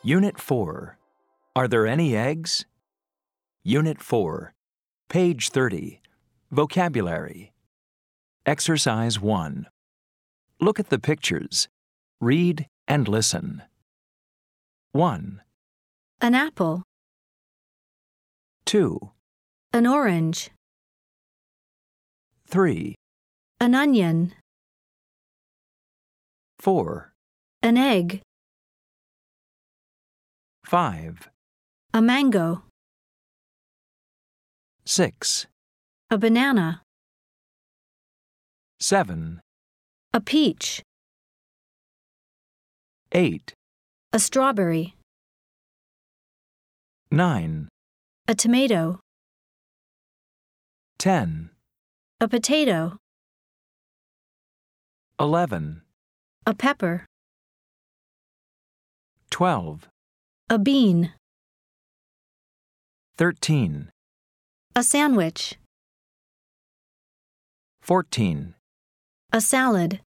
Unit 4. Are there any eggs? Unit 4. Page 30. Vocabulary. Exercise 1. Look at the pictures. Read and listen. 1, An apple, 2, an orange, 3, an onion, 4, an egg, 5, a mango, 6, a banana, 7, a peach, 8, a strawberry, 9, a tomato, 10, a potato, 11, a pepper, 12, a bean, 13, a sandwich, 14, a salad,